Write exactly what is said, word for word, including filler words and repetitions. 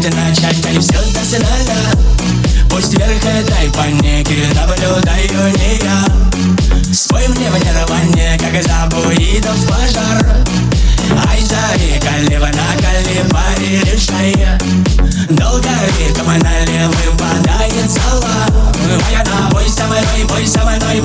Давайте начать, да и все досконально. Пусть вверх этой паники наблюдаю не я. Спой мне в нирване, как забуидов пожар. Ай, зари, калива на калива и решай. Долго ритм налево выпадает зала. Моя на бой со мной, бой со мной,